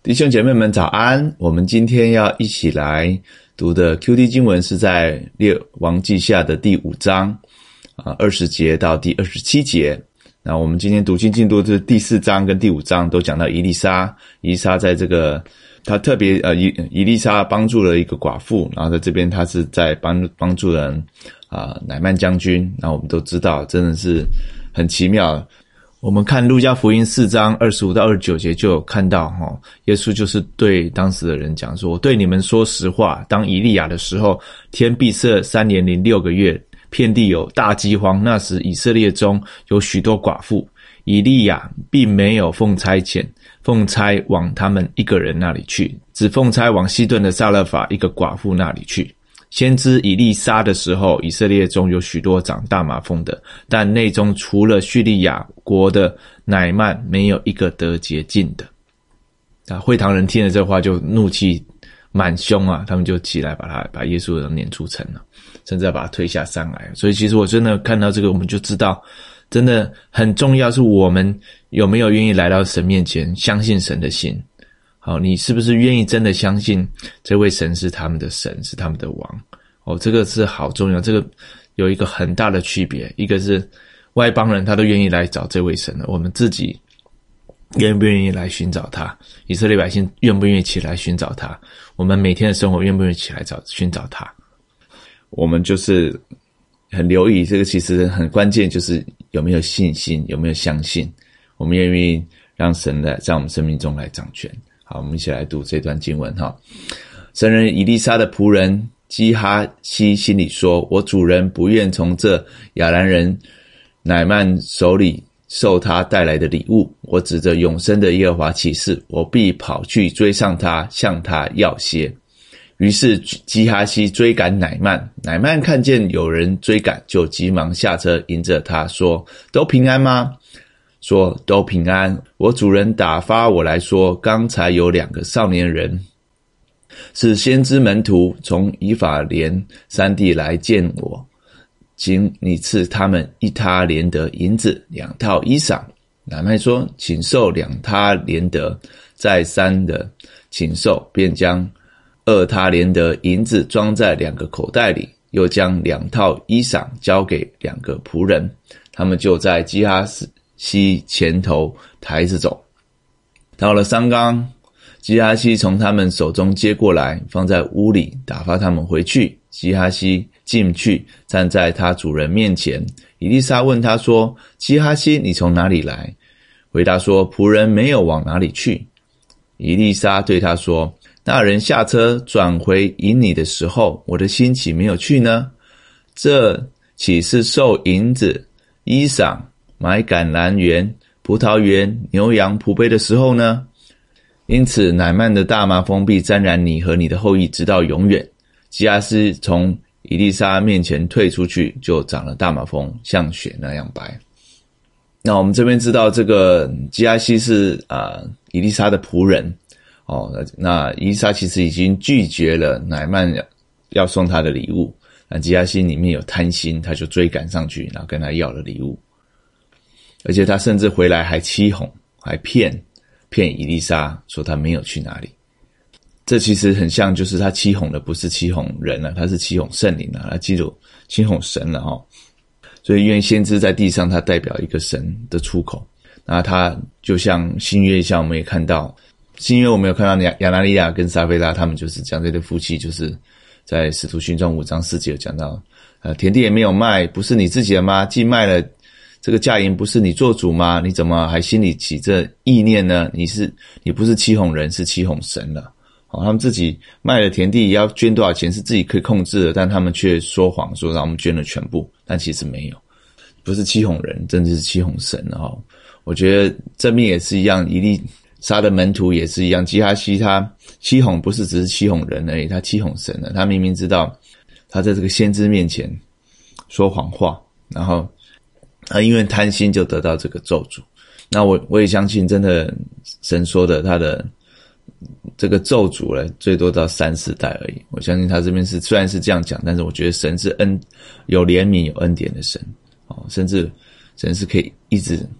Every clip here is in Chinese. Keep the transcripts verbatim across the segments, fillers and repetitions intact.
弟兄姐妹们早安，我们今天要一起来读的 Q T 经文是在列王记下的第五章啊二十节到第二十七节。那我们今天读经进度是第四章跟第五章都讲到以利沙，以利沙在这个他特别呃以以利沙帮助了一个寡妇，然后在这边他是在帮帮助人啊、呃、乃縵将军。那我们都知道真的是很奇妙。我们看路加福音四章二十五到二十九节就有看到齁，耶稣就是对当时的人讲说，我对你们说实话，当以利亚的时候，天闭塞三年零六个月，遍地有大饥荒，那时以色列中有许多寡妇，以利亚并没有奉差遣，奉差往他们一个人那里去，只奉差往西顿的撒勒法一个寡妇那里去。先知以利沙的时候，以色列中有许多长大麻风的，但内中除了叙利亚国的乃縵，没有一个得洁净的。啊，会堂人听了这话就怒气满胸啊，他们就起来把他把耶稣撵出城了，甚至要把他推下山来。所以其实我真的看到这个，我们就知道真的很重要是我们有没有愿意来到神面前，相信神的心。好，你是不是愿意真的相信这位神是他们的神，是他们的王？哦，这个是好重要，这个有一个很大的区别，一个是外邦人他都愿意来找这位神了，我们自己愿不愿意来寻找他？以色列百姓愿不愿意起来寻找他？我们每天的生活愿不愿意起来找寻找他？我们就是很留意这个，其实很关键，就是有没有信心，有没有相信，我们愿意让神来在我们生命中来掌权。好，我们一起来读这段经文哈。神人以利沙的仆人基哈西心里说，我主人不愿从这亚兰人乃縵手里受他带来的礼物，我指着永生的耶和华起誓，我必跑去追上他，向他要些。于是基哈西追赶乃縵，乃縵看见有人追赶，就急忙下车迎着他说，都平安吗？说都平安，我主人打发我来说，刚才有两个少年人是先知门徒，从以法莲山地来见我，请你赐他们一他连得银子，两套衣裳。乃縵说，请受两他连得，再三的请受，便将二他连得银子装在两个口袋里，又将两套衣裳交给两个仆人，他们就在基哈西前头抬着走。到了山冈，基哈西从他们手中接过来，放在屋里，打发他们回去。基哈西进去，站在他主人面前。以利沙问他说，基哈西，你从哪里来？回答说，仆人没有往哪里去。以利沙对他说，那人下车转回迎你的时候，我的心岂没有去呢？这岂是受银子、衣裳、买橄榄园、葡萄园、牛羊、仆婢的时候呢？因此乃縵的大麻风必沾染你和你的后裔直到永远。基哈西从以利沙面前退出去，就长了大麻风，像雪那样白。那我们这边知道这个基哈西是啊、呃、以利沙的仆人哦，那以利沙其实已经拒绝了乃縵要送他的礼物，那基哈西里面有贪心，他就追赶上去，然后跟他要了礼物。而且他甚至回来还欺哄，还骗骗以利沙说他没有去哪里。这其实很像，就是他欺哄的不是欺哄人了、啊，他是欺哄圣灵了、啊，他欺哄欺哄神了哦。所以因为先知在地上，他代表一个神的出口。那他就像新约下，我们也看到新约我们有看到亚亚拿利亚跟撒非拉，他们就是这样的夫妻，就是在使徒行传五章四节有讲到，呃，田地也没有卖，不是你自己的吗？既卖了这个价银，不是你做主吗？你怎么还心里起这意念呢？你是你不是欺哄人，是欺哄神了。好，他们自己卖了田地，要捐多少钱是自己可以控制的，但他们却说谎说让我们捐了全部，但其实没有，不是欺哄人，真的是欺哄神了哈。我觉得这边也是一样，以利沙的门徒也是一样，基哈西他欺哄不是只是欺哄人而已，他欺哄神了。他明明知道他在这个先知面前说谎话，然后他因为贪心就得到这个咒诅。那我我也相信真的神说的他的这个咒诅呢，最多到三四代而已。我相信他这边是虽然是这样讲，但是我觉得神是恩有怜悯有恩典的神哦，甚至神是可以一直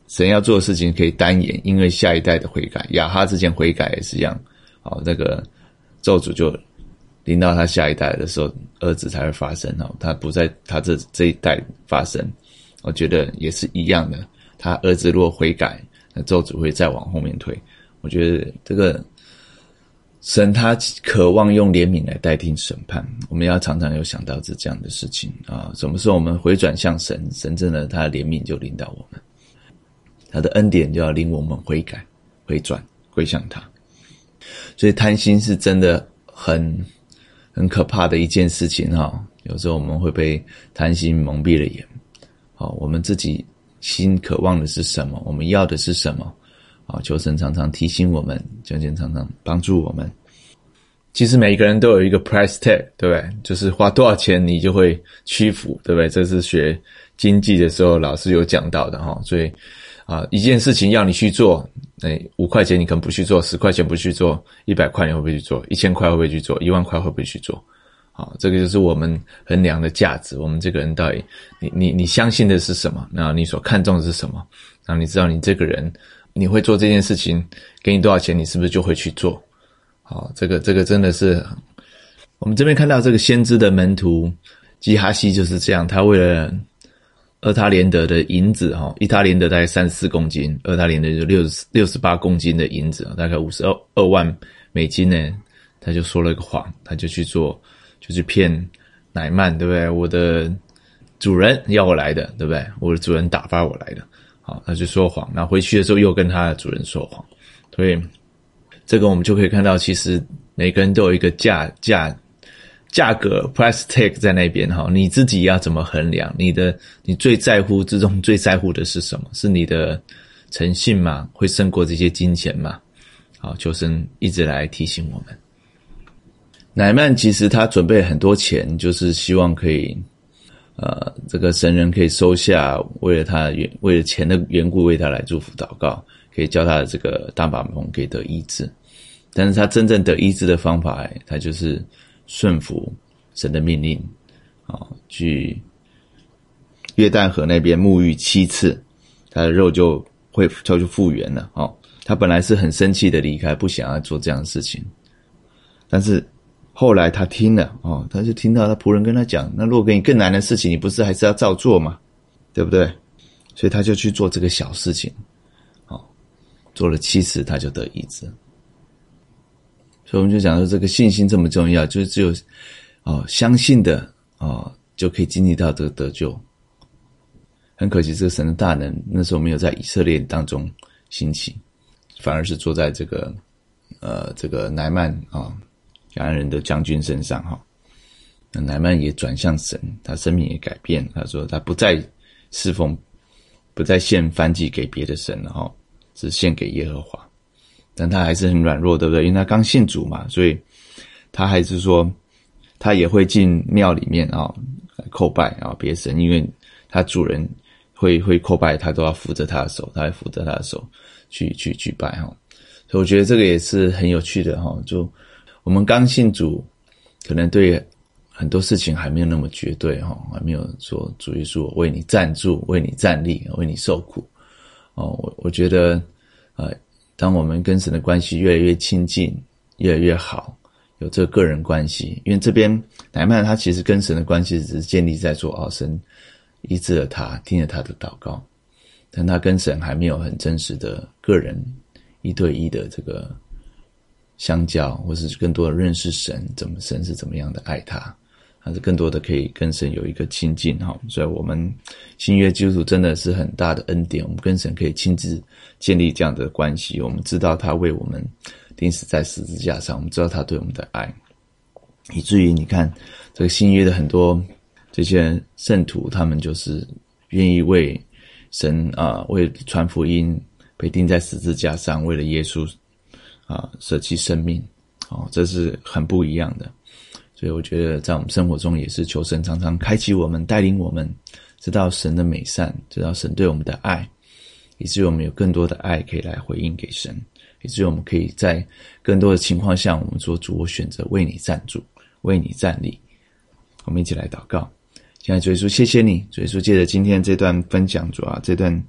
神要做的事情可以单言，因为下一代的悔改，亚哈之前悔改也是一样，好，那个咒诅就临到他下一代的时候，儿子才会发生，他不在他这这一代发生，我觉得也是一样的，他儿子如果悔改，那咒诅会再往后面推。我觉得这个神他渴望用怜悯来代替审判，我们要常常有想到这这样的事情啊。什么时候我们回转向神，神真的他的怜悯就临到我们，他的恩典就要领我们悔改、回转、归向他。所以贪心是真的很很可怕的一件事情哈。有时候我们会被贪心蒙蔽了眼。好，我们自己心渴望的是什么？我们要的是什么？好，求神常常提醒我们，求神常常帮助我们。其实每一个人都有一个 price tag， 对不对？就是花多少钱你就会屈服，对不对？这是学经济的时候老师有讲到的哈。所以啊，一件事情要你去做，哎，五块钱你可能不去做，十块钱不去做，一百块你会不会去做？一千块会不会去做？一万块会不会去做？好，这个就是我们衡量的价值。我们这个人到底，你你你相信的是什么？然后你所看重的是什么？然后你知道你这个人，你会做这件事情，给你多少钱，你是不是就会去做？好，这个这个真的是，我们这边看到这个先知的门徒基哈西就是这样，他为了俄他连德的银子哈，一他连德大概三十四公斤，俄他连德就六十八公斤的银子，大概五十二万美金呢，他就说了个谎，他就去做，就去骗乃曼，对不对？我的主人要我来的，对不对？我的主人打发我来的，好，他就说谎，然后回去的时候又跟他的主人说谎，所以这个我们就可以看到，其实每个人都有一个价价价格 price tag 在那边哈，你自己要怎么衡量？你的你最在乎之中最在乎的是什么？是你的诚信吗？会胜过这些金钱吗？好，求神一直来提醒我们。乃曼其实他准备很多钱，就是希望可以呃这个神人可以收下，为了他为了钱的缘故为他来祝福祷告，可以叫他的这个大麻风可以得医治。但是他真正得医治的方法，他就是顺服神的命令，哦，去约旦河那边沐浴七次，他的肉就会就就复原了。哦，他本来是很生气的离开，不想要做这样的事情，但是后来他听了，哦，他就听到他仆人跟他讲，那如果给你更难的事情，你不是还是要照做吗？对不对？所以他就去做这个小事情，哦，做了七次他就得医治。所以我们就讲说这个信心这么重要，就是只有哦相信的哦就可以经历到这个得救。很可惜这个神的大能那时候没有在以色列当中兴起，反而是坐在这个呃这个乃曼啊迦南人的将军身上哈。那乃曼也转向神，他生命也改变，他说他不再侍奉，不再献燔祭给别的神了哈，只献给耶和华。但他还是很软弱，对不对？因为他刚信主嘛，所以他还是说他也会进庙里面啊叩拜啊别神，因为他主人会会叩拜，他都要扶着他的手，他会扶着他的手去去去拜哈。所以我觉得这个也是很有趣的哈。就我们刚信主，可能对很多事情还没有那么绝对哈，还没有说主耶稣为你站住，为你站立，为你受苦哦。我我觉得呃。当我们跟神的关系越来越亲近，越来越好，有这个个人关系，因为这边乃曼他其实跟神的关系只是建立在说哦，神医治了他，听了他的祷告，但他跟神还没有很真实的个人一对一的这个相交，或是更多的认识神，怎么神是怎么样的爱他，还是更多的可以跟神有一个亲近哈。所以我们新约基督徒真的是很大的恩典，我们跟神可以亲自建立这样的关系，我们知道他为我们钉死在十字架上，我们知道他对我们的爱，以至于你看这个新约的很多这些圣徒，他们就是愿意为神啊、呃，为传福音被钉在十字架上，为了耶稣啊舍弃生命，哦，这是很不一样的。所以我觉得在我们生活中也是求神常常开启我们，带领我们知道神的美善，知道神对我们的爱，以至于我们有更多的爱可以来回应给神，以至于我们可以在更多的情况下，我们说主，我选择为你站住，为你站立。我们一起来祷告。现在主耶稣，谢谢你，主耶稣，借着今天这段分享，主啊，这段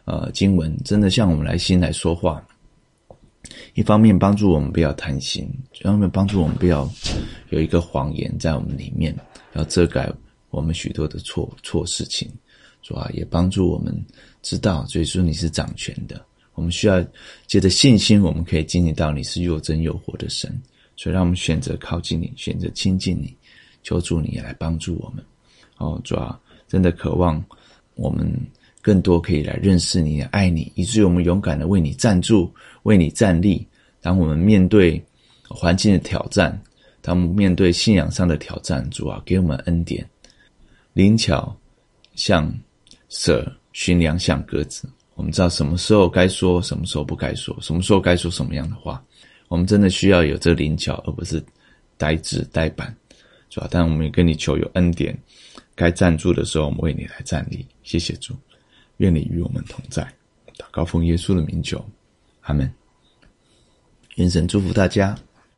呃经文真的向我们来心来说话，一方面帮助我们不要贪心，一方面帮助我们不要有一个谎言在我们里面，要遮盖我们许多的错错事情。主啊，也帮助我们知道主耶稣你是掌权的，我们需要借着信心，我们可以经历到你是又真又活的神，所以让我们选择靠近你，选择亲近你，求主你来帮助我们。哦，主啊，真的渴望我们更多可以来认识你，爱你，以至于我们勇敢的为你站住，为你站立。当我们面对环境的挑战，当我们面对信仰上的挑战，主啊，给我们恩典，灵巧像蛇，驯良像鸽子。我们知道什么时候该说，什么时候不该说，什么时候该说什么样的话。我们真的需要有这个灵巧，而不是呆滞呆板，主啊，但我们也跟你求有恩典，该站住的时候我们为你来站立。谢谢主，愿你与我们同在。祷告奉耶稣的名求，阿们。愿神祝福大家。